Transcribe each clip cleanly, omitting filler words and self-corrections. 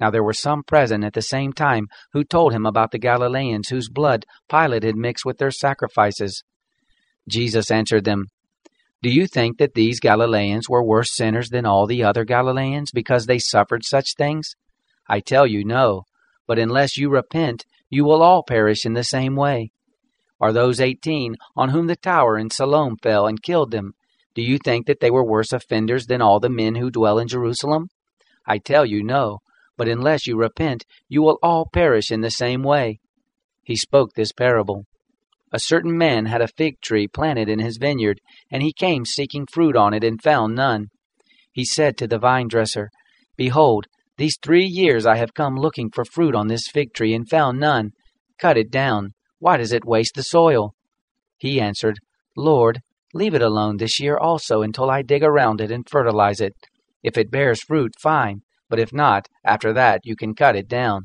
Now there were some present at the same time who told him about the Galileans whose blood Pilate had mixed with their sacrifices. Jesus answered them, "Do you think that these Galileans were worse sinners than all the other Galileans because they suffered such things? I tell you, no. But unless you repent, you will all perish in the same way. Are those 18 on whom the tower in Siloam fell and killed them, do you think that they were worse offenders than all the men who dwell in Jerusalem? I tell you, no. But unless you repent, you will all perish in the same way." He spoke this parable. A certain man had a fig tree planted in his vineyard, and he came seeking fruit on it and found none. He said to the vine dresser, "Behold, these 3 years I have come looking for fruit on this fig tree and found none. Cut it down. Why does it waste the soil?" He answered, "Lord, leave it alone this year also until I dig around it and fertilize it. If it bears fruit, fine. But if not, after that you can cut it down."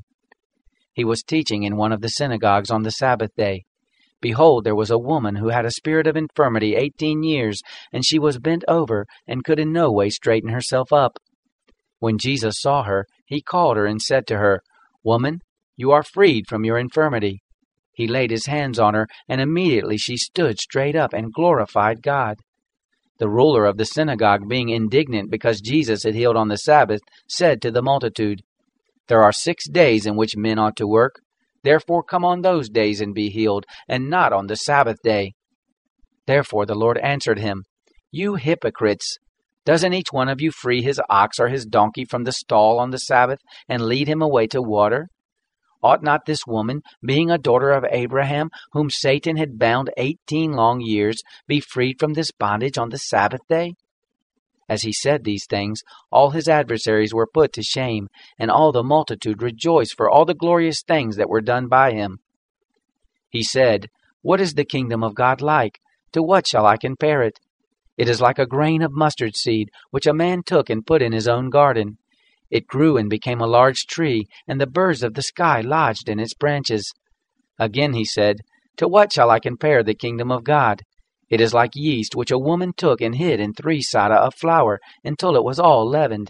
He was teaching in one of the synagogues on the Sabbath day. Behold, there was a woman who had a spirit of infirmity 18 years, and she was bent over and could in no way straighten herself up. When Jesus saw her, he called her and said to her, "Woman, you are freed from your infirmity." He laid his hands on her, and immediately she stood straight up and glorified God. The ruler of the synagogue, being indignant because Jesus had healed on the Sabbath, said to the multitude, "There are 6 days in which men ought to work. Therefore come on those days and be healed, and not on the Sabbath day." Therefore the Lord answered him, "You hypocrites! Doesn't each one of you free his ox or his donkey from the stall on the Sabbath and lead him away to water? Ought not this woman, being a daughter of Abraham, whom Satan had bound 18 long years, be freed from this bondage on the Sabbath day?" As he said these things, all his adversaries were put to shame, and all the multitude rejoiced for all the glorious things that were done by him. He said, "What is the kingdom of God like? To what shall I compare it? It is like a grain of mustard seed, which a man took and put in his own garden. It grew and became a large tree, and the birds of the sky lodged in its branches." Again he said, "To what shall I compare the kingdom of God? It is like yeast which a woman took and hid in 3 seah of flour until it was all leavened."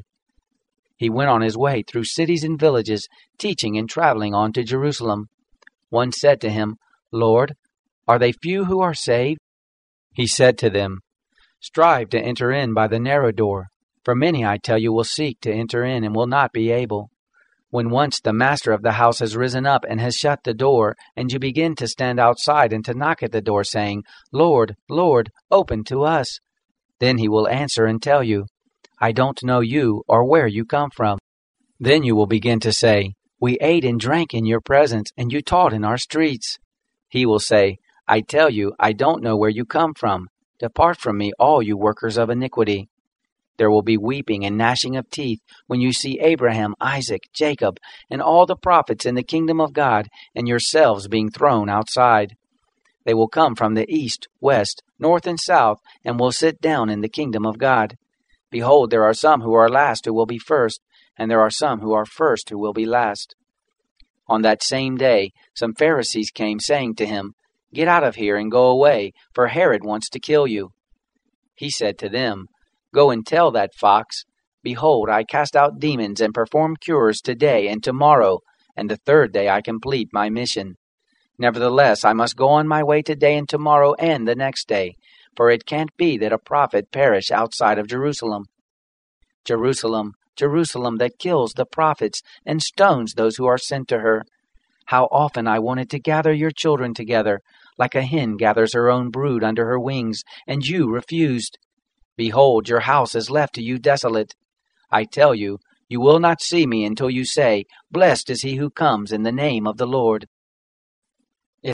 He went on his way through cities and villages, teaching and traveling on to Jerusalem. One said to him, "Lord, are they few who are saved?" He said to them, "Strive to enter in by the narrow door. For many, I tell you, will seek to enter in and will not be able. When once the master of the house has risen up and has shut the door, and you begin to stand outside and to knock at the door, saying, 'Lord, Lord, open to us,' then he will answer and tell you, 'I don't know you or where you come from.' Then you will begin to say, 'We ate and drank in your presence, and you taught in our streets.' He will say, 'I tell you, I don't know where you come from. Depart from me, all you workers of iniquity.' There will be weeping and gnashing of teeth when you see Abraham, Isaac, Jacob, and all the prophets in the kingdom of God, and yourselves being thrown outside. They will come from the east, west, north, and south, and will sit down in the kingdom of God. Behold, there are some who are last who will be first, and there are some who are first who will be last." On that same day, some Pharisees came, saying to him, "Get out of here and go away, for Herod wants to kill you." He said to them, "Go and tell that fox, Behold, I cast out demons and perform cures today and tomorrow, and the 3rd day I complete my mission. Nevertheless, I must go on my way today and tomorrow and the next day, for it can't be that a prophet perish outside of Jerusalem. Jerusalem, Jerusalem, that kills the prophets and stones those who are sent to her. How often I wanted to gather your children together, like a hen gathers her own brood under her wings, and you refused. Behold, your house is left to you desolate. I tell you, you will not see me until you say, Blessed is he who comes in the name of the Lord.